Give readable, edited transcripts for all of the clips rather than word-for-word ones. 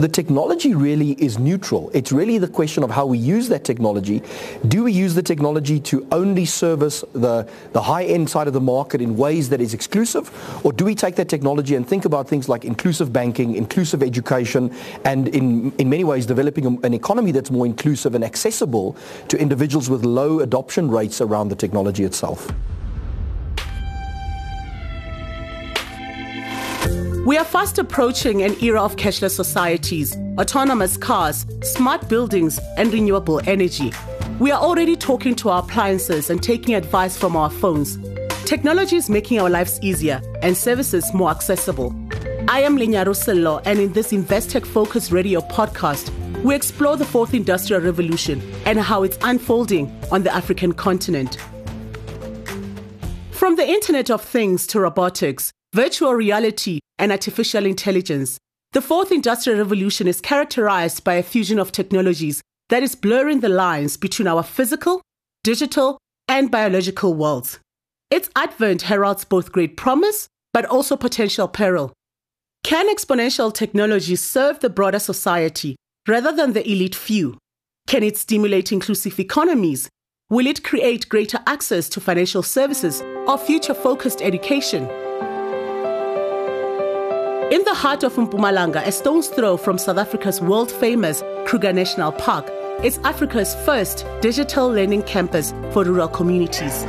The technology really is neutral. It's really the question of how we use that technology. Do we use the technology to only service the high-end side of the market in ways that is exclusive? Or do we take that technology and think about things like inclusive banking, inclusive education, and in many ways developing an economy that's more inclusive and accessible to individuals with low adoption rates around the technology itself? We are fast approaching an era of cashless societies, autonomous cars, smart buildings, and renewable energy. We are already talking to our appliances and taking advice from our phones. Technology is making our lives easier and services more accessible. I am Lenyaro Sello, and in this Investec Focus Radio podcast, we explore the fourth industrial revolution and how it's unfolding on the African continent. From the Internet of Things to robotics, virtual reality, and artificial intelligence, the fourth industrial revolution is characterized by a fusion of technologies that is blurring the lines between our physical, digital, and biological worlds. Its advent heralds both great promise, but also potential peril. Can exponential technology serve the broader society rather than the elite few? Can it stimulate inclusive economies? Will it create greater access to financial services or future-focused education? In the heart of Mpumalanga, a stone's throw from South Africa's world-famous Kruger National Park, is Africa's first digital learning campus for rural communities.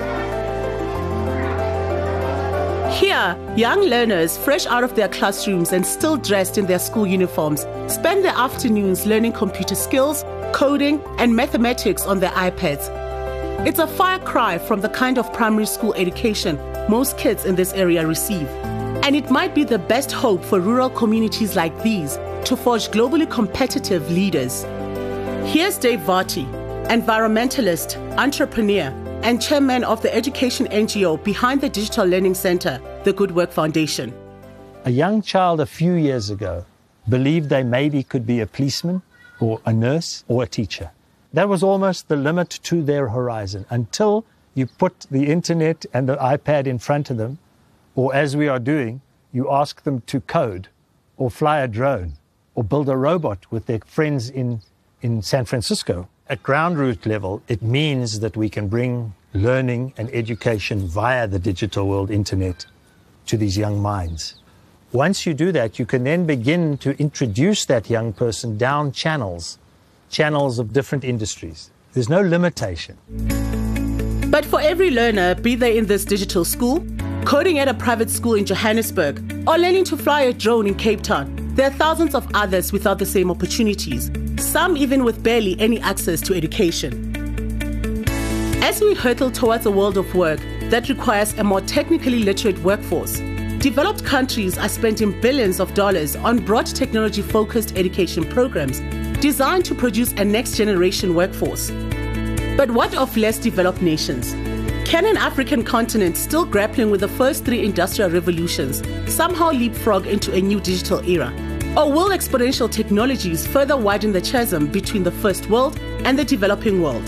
Here, young learners, fresh out of their classrooms and still dressed in their school uniforms, spend their afternoons learning computer skills, coding, and mathematics on their iPads. It's a far cry from the kind of primary school education most kids in this area receive. And it might be the best hope for rural communities like these to forge globally competitive leaders. Here's Dave Varty, environmentalist, entrepreneur, and chairman of the education NGO behind the Digital Learning Center, the Good Work Foundation. A young child a few years ago believed they maybe could be a policeman or a nurse or a teacher. That was almost the limit to their horizon until you put the internet and the iPad in front of them, or as we are doing, you ask them to code or fly a drone or build a robot with their friends in San Francisco. At ground root level, it means that we can bring learning and education via the digital world internet to these young minds. Once you do that, you can then begin to introduce that young person down channels of different industries. There's no limitation. But for every learner, be they in this digital school, coding at a private school in Johannesburg, or learning to fly a drone in Cape Town, there are thousands of others without the same opportunities, some even with barely any access to education. As we hurtle towards a world of work that requires a more technically literate workforce, developed countries are spending billions of dollars on broad technology-focused education programs designed to produce a next-generation workforce. But what of less developed nations? Can an African continent still grappling with the first three industrial revolutions somehow leapfrog into a new digital era? Or will exponential technologies further widen the chasm between the first world and the developing world?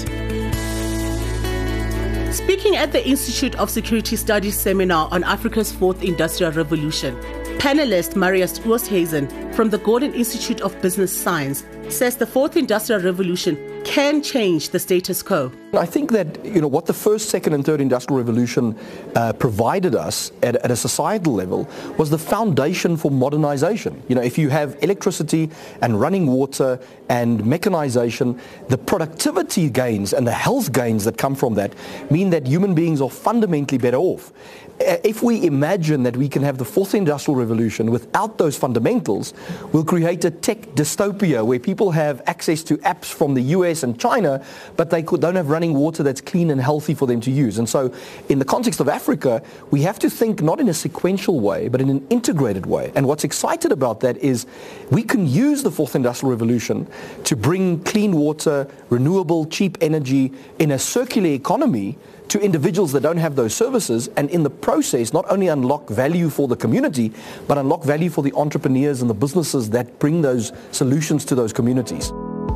Speaking at the Institute of Security Studies seminar on Africa's fourth industrial revolution, panelist Marius Oosthuizen from the Gordon Institute of Business Science says the fourth industrial revolution can change the status quo. I think that what the first, second, and third industrial revolution provided us at a societal level was the foundation for modernization. If you have electricity and running water and mechanization, the productivity gains and the health gains that come from that mean that human beings are fundamentally better off. If we imagine that we can have the fourth industrial revolution without those fundamentals, we'll create a tech dystopia where people have access to apps from the US and China, but they don't have running water that's clean and healthy for them to use. And so in the context of Africa, we have to think not in a sequential way, but in an integrated way. And what's exciting about that is we can use the fourth industrial revolution to bring clean water, renewable, cheap energy in a circular economy to individuals that don't have those services, and in the process not only unlock value for the community, but unlock value for the entrepreneurs and the businesses that bring those solutions to those communities.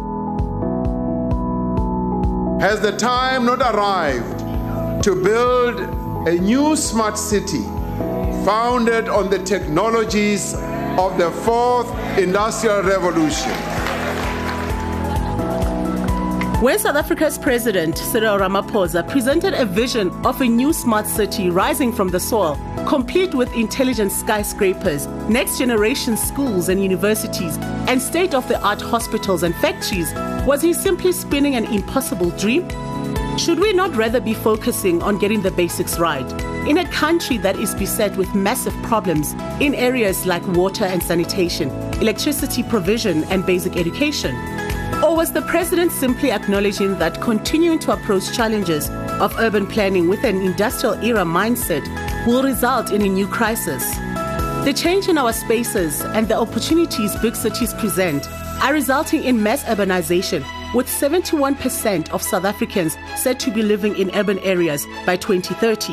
Has the time not arrived to build a new smart city founded on the technologies of the fourth industrial revolution. When South Africa's President Cyril Ramaphosa presented a vision of a new smart city rising from the soil, complete with intelligent skyscrapers, next-generation schools and universities, and state-of-the-art hospitals and factories, was he simply spinning an impossible dream? Should we not rather be focusing on getting the basics right, in a country that is beset with massive problems in areas like water and sanitation, electricity provision and basic education? Or was the president simply acknowledging that continuing to approach challenges of urban planning with an industrial era mindset will result in a new crisis? The change in our spaces and the opportunities big cities present are resulting in mass urbanization, with 71% of South Africans said to be living in urban areas by 2030.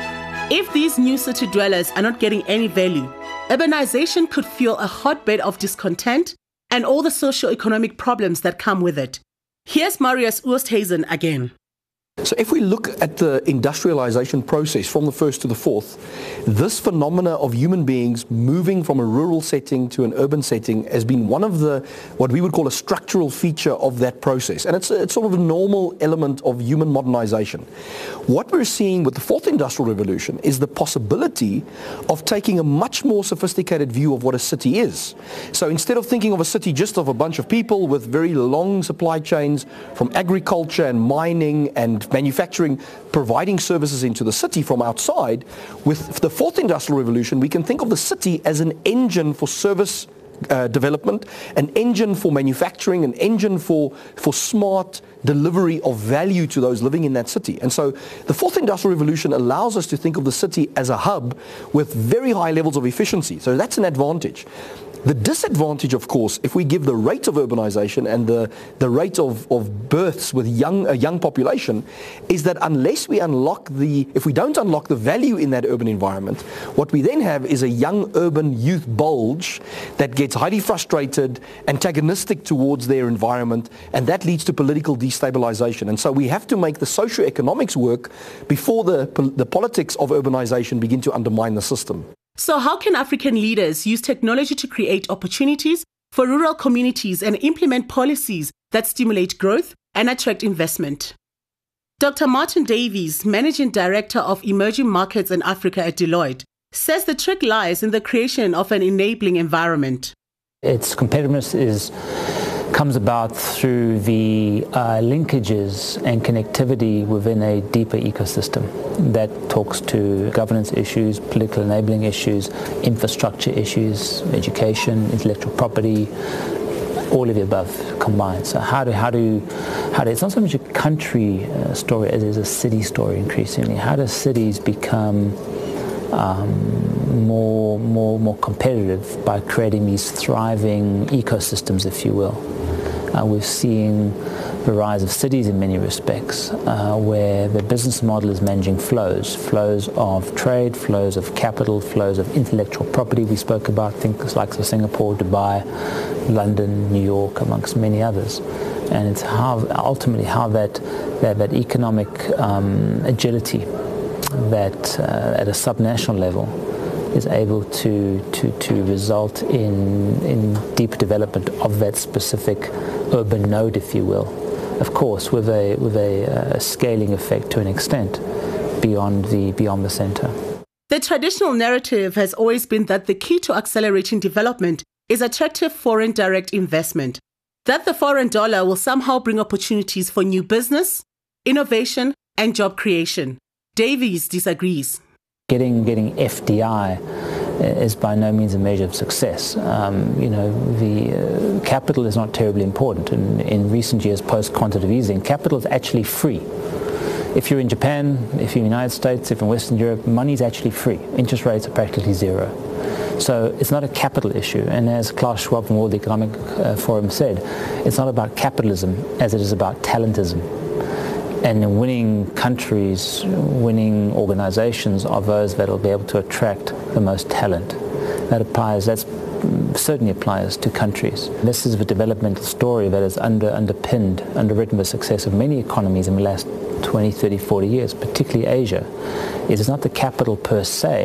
If these new city dwellers are not getting any value, urbanization could fuel a hotbed of discontent and all the socio-economic problems that come with it. Here's Marius Oosthuizen again. So if we look at the industrialization process from the first to the fourth, this phenomena of human beings moving from a rural setting to an urban setting has been one of the, what we would call a structural feature of that process. And it's sort of a normal element of human modernization. What we're seeing with the fourth industrial revolution is the possibility of taking a much more sophisticated view of what a city is. So instead of thinking of a city just of a bunch of people with very long supply chains from agriculture and mining and manufacturing, providing services into the city from outside, with the fourth industrial revolution, we can think of the city as an engine for service development, an engine for manufacturing, an engine for smart delivery of value to those living in that city. And so the fourth industrial revolution allows us to think of the city as a hub with very high levels of efficiency. So that's an advantage. The disadvantage, of course, if we give the rate of urbanization and the rate of births with a young population, is that if we don't unlock the value in that urban environment, what we then have is a young urban youth bulge that gets highly frustrated, antagonistic towards their environment, and that leads to political destabilization. And so we have to make the socio-economics work before the politics of urbanization begin to undermine the system. So how can African leaders use technology to create opportunities for rural communities and implement policies that stimulate growth and attract investment? Dr. Martin Davies, Managing Director of Emerging Markets in Africa at Deloitte, says the trick lies in the creation of an enabling environment. Its competitiveness comes about through the linkages and connectivity within a deeper ecosystem that talks to governance issues, political enabling issues, infrastructure issues, education, intellectual property, all of the above combined. So how do it's not so much a country story as it is a city story increasingly. How do cities become more competitive by creating these thriving ecosystems, if you will? We're seeing the rise of cities in many respects, where the business model is managing flows of trade, flows of capital, flows of intellectual property. We spoke about things like Singapore, Dubai, London, New York, amongst many others. And it's ultimately how that economic agility that at a subnational level is able to result in deep development of that specific urban node, if you will. Of course, with a scaling effect to an extent beyond the center. The traditional narrative has always been that the key to accelerating development is attractive foreign direct investment, that the foreign dollar will somehow bring opportunities for new business, innovation, and job creation. Davies disagrees. Getting FDI is by no means a measure of success. The capital is not terribly important. In recent years, post-quantitative easing, capital is actually free. If you're in Japan, if you're in the United States, if you're in Western Europe, money is actually free. Interest rates are practically zero. So it's not a capital issue. And as Klaus Schwab from World Economic Forum said, it's not about capitalism as it is about talentism. And winning countries, winning organizations are those that will be able to attract the most talent. That certainly applies to countries. This is the developmental story that has underwritten the success of many economies in the last 20, 30, 40 years, particularly Asia. It is not the capital per se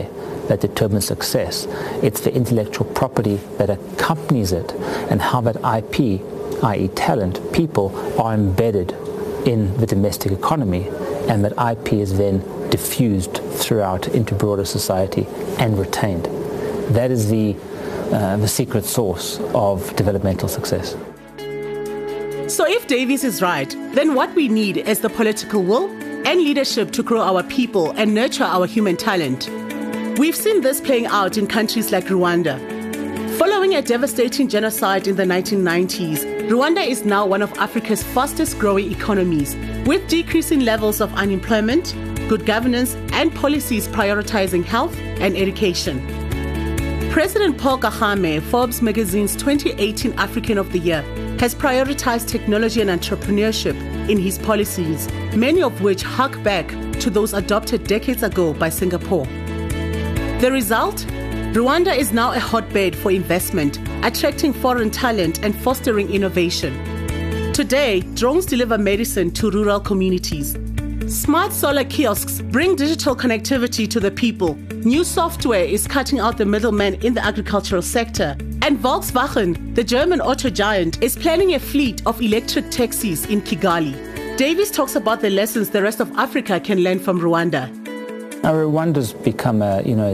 that determines success. It's the intellectual property that accompanies it and how that IP, i.e. talent, people, are embedded in the domestic economy, and that IP is then diffused throughout into broader society and retained. That is the secret sauce of developmental success. So if Davies is right, then what we need is the political will and leadership to grow our people and nurture our human talent. We've seen this playing out in countries like Rwanda. Following a devastating genocide in the 1990s, Rwanda is now one of Africa's fastest growing economies, with decreasing levels of unemployment, good governance, and policies prioritizing health and education. President Paul Kagame, Forbes magazine's 2018 African of the Year, has prioritized technology and entrepreneurship in his policies, many of which hark back to those adopted decades ago by Singapore. The result? Rwanda is now a hotbed for investment, attracting foreign talent and fostering innovation. Today, drones deliver medicine to rural communities. Smart solar kiosks bring digital connectivity to the people. New software is cutting out the middleman in the agricultural sector. And Volkswagen, the German auto giant, is planning a fleet of electric taxis in Kigali. Davies talks about the lessons the rest of Africa can learn from Rwanda. Now, Rwanda's become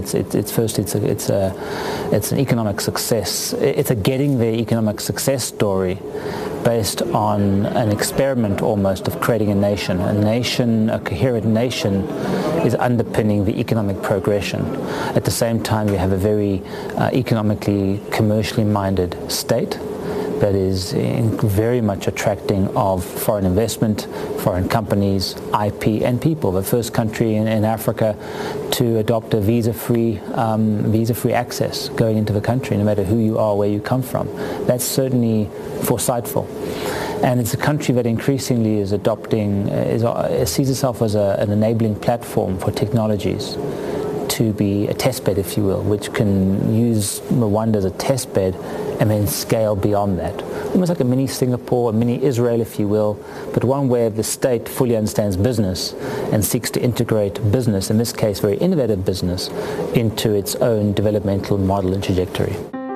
it's an economic success. It's a getting there economic success story based on an experiment almost of creating a nation. A coherent nation is underpinning the economic progression. At the same time, you have a very economically, commercially minded state that is very much attracting of foreign investment, foreign companies, IP, and people. The first country in Africa to adopt a visa-free access going into the country, no matter who you are, where you come from. That's certainly foresightful. And it's a country that increasingly is adopting, sees itself as an enabling platform for technologies to be a testbed, if you will, which can use Rwanda as a testbed and then scale beyond that. Almost like a mini Singapore, a mini Israel, if you will, but one where the state fully understands business and seeks to integrate business, in this case very innovative business, into its own developmental model and trajectory.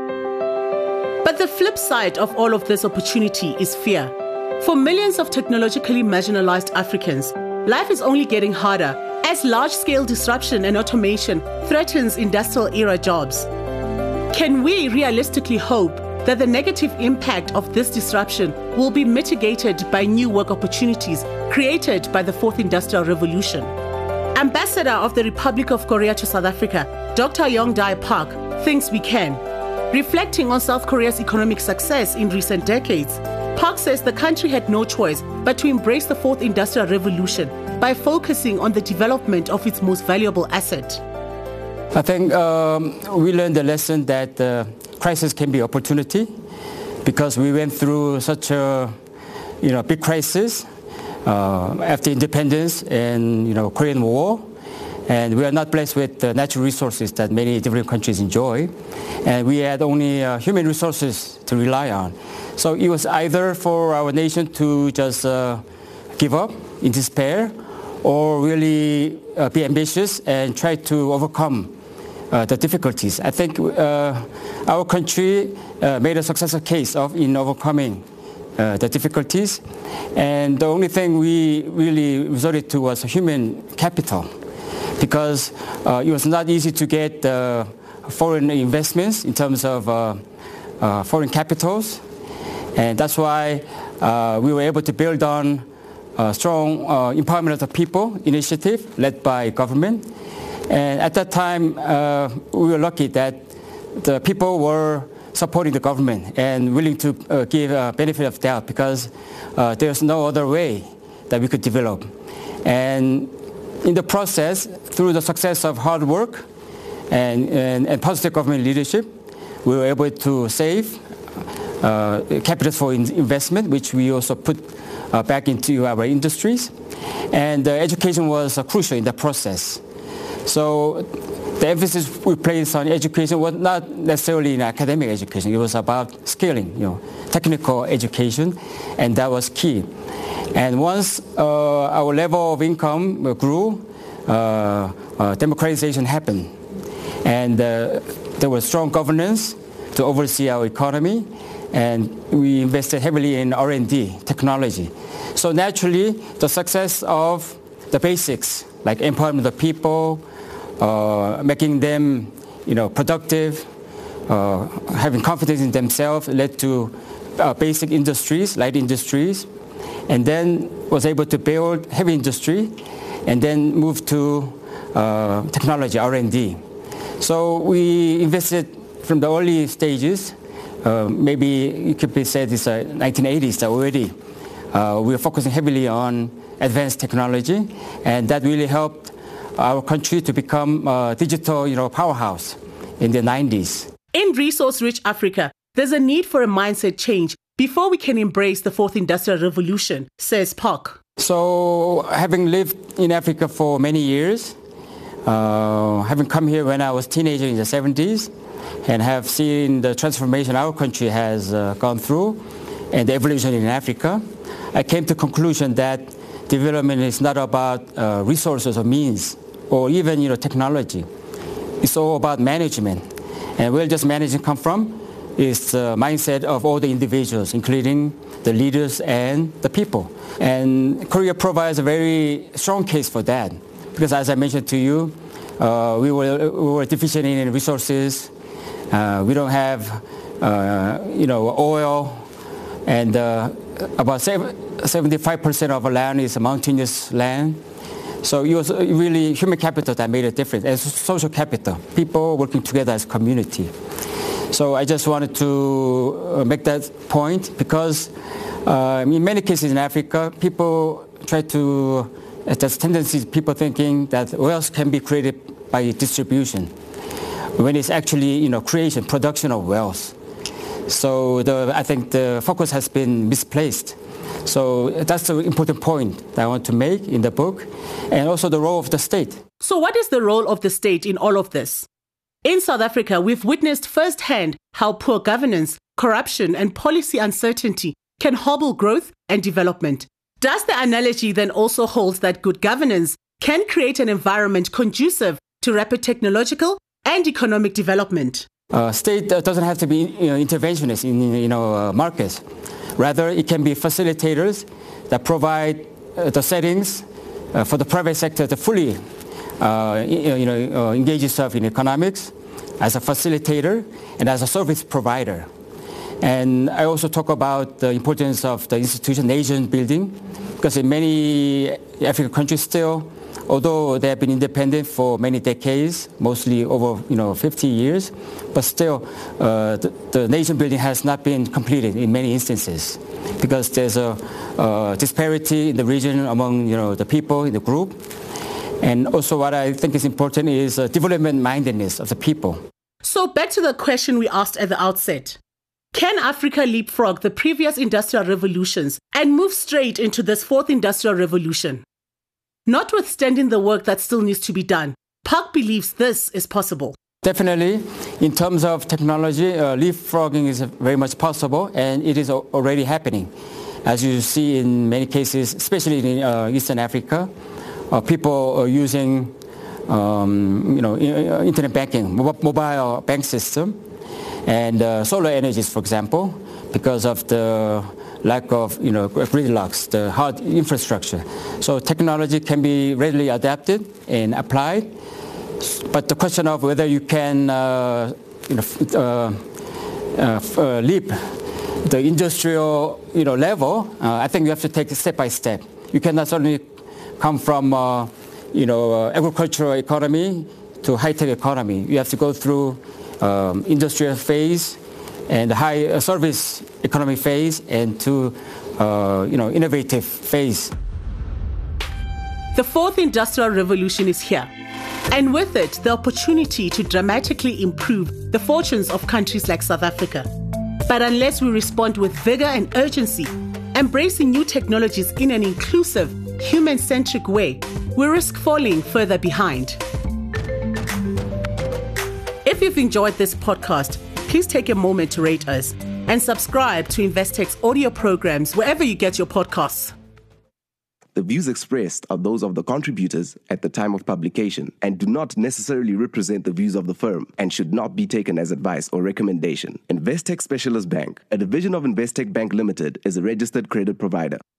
But the flip side of all of this opportunity is fear. For millions of technologically marginalized Africans, life is only getting harder as large-scale disruption and automation threatens industrial-era jobs. Can we realistically hope that the negative impact of this disruption will be mitigated by new work opportunities created by the Fourth Industrial Revolution? Ambassador of the Republic of Korea to South Africa, Dr. Yong-Dae Park, thinks we can. Reflecting on South Korea's economic success in recent decades, Park says the country had no choice but to embrace the Fourth Industrial Revolution by focusing on the development of its most valuable asset. I think we learned the lesson that crisis can be opportunity, because we went through such a big crisis after independence and Korean War, and we are not blessed with natural resources that many different countries enjoy, and we had only human resources to rely on. So it was either for our nation to just give up in despair, or really be ambitious and try to overcome the difficulties. I think our country made a successful case in overcoming the difficulties, and the only thing we really resorted to was human capital, because it was not easy to get foreign investments in terms of foreign capitals, and that's why we were able to build on strong empowerment of the people initiative led by government. And at that time, we were lucky that the people were supporting the government and willing to give benefit of doubt, because there's no other way that we could develop. And in the process, through the success of hard work and positive government leadership, we were able to save capital for investment, which we also put back into our industries. And education was crucial in the process. So the emphasis we placed on education was not necessarily in academic education. It was about skilling, technical education, and that was key. And once our level of income grew, democratization happened. And there was strong governance to oversee our economy, and we invested heavily in R&D, technology. So naturally, the success of the basics, like empowerment of people, making them productive, having confidence in themselves, led to basic industries, light industries, and then was able to build heavy industry, and then move to technology, R&D. So we invested from the early stages. Maybe it could be said it's 1980s already. We were focusing heavily on advanced technology, and that really helped our country to become a digital powerhouse in the 90s. In resource-rich Africa, there's a need for a mindset change before we can embrace the fourth industrial revolution, says Park. So having lived in Africa for many years, having come here when I was a teenager in the 70s, and have seen the transformation our country has gone through and the evolution in Africa, I came to the conclusion that development is not about resources or means or even technology. It's all about management. And where does management come from? It's the mindset of all the individuals, including the leaders and the people. And Korea provides a very strong case for that. Because as I mentioned to you, we were deficient in resources. We don't have, oil, and about 75% of our land is mountainous land. So it was really human capital that made a difference, and social capital, people working together as a community. So I just wanted to make that point because in many cases in Africa, people try to, there's tendency, people thinking that wealth can be created by distribution, when it's actually creation, production of wealth. So I think the focus has been misplaced. So that's the important point that I want to make in the book, and also the role of the state. So what is the role of the state in all of this? In South Africa, we've witnessed firsthand how poor governance, corruption, and policy uncertainty can hobble growth and development. Does the analogy then also hold that good governance can create an environment conducive to rapid technological and economic development? State doesn't have to be interventionists in markets. Rather, it can be facilitators that provide the settings for the private sector to fully engage itself in economics as a facilitator and as a service provider. And I also talk about the importance of the institution nation building, because in many African countries still, although they have been independent for many decades, mostly over 50 years, but still the nation building has not been completed in many instances because there's a disparity in the region among the people in the group. And also what I think is important is development mindedness of the people. So back to the question we asked at the outset. Can Africa leapfrog the previous industrial revolutions and move straight into this fourth industrial revolution? Notwithstanding the work that still needs to be done, Park believes this is possible. Definitely, in terms of technology, leapfrogging is very much possible, and it is already happening. As you see in many cases, especially in Eastern Africa, people are using internet banking, mobile bank system, and solar energies, for example, because of the lack of gridlocks, the hard infrastructure. So technology can be readily adapted and applied, but the question of whether you can leap the industrial level, I think you have to take it step by step. You cannot suddenly come from agricultural economy to high-tech economy. You have to go through industrial phase and the high service economy phase and to innovative phase. The fourth industrial revolution is here, and with it, the opportunity to dramatically improve the fortunes of countries like South Africa. But unless we respond with vigor and urgency, embracing new technologies in an inclusive, human-centric way, we risk falling further behind. If you've enjoyed this podcast, please take a moment to rate us and subscribe to Investec's audio programs wherever you get your podcasts. The views expressed are those of the contributors at the time of publication and do not necessarily represent the views of the firm and should not be taken as advice or recommendation. Investec Specialist Bank, a division of Investec Bank Limited, is a registered credit provider.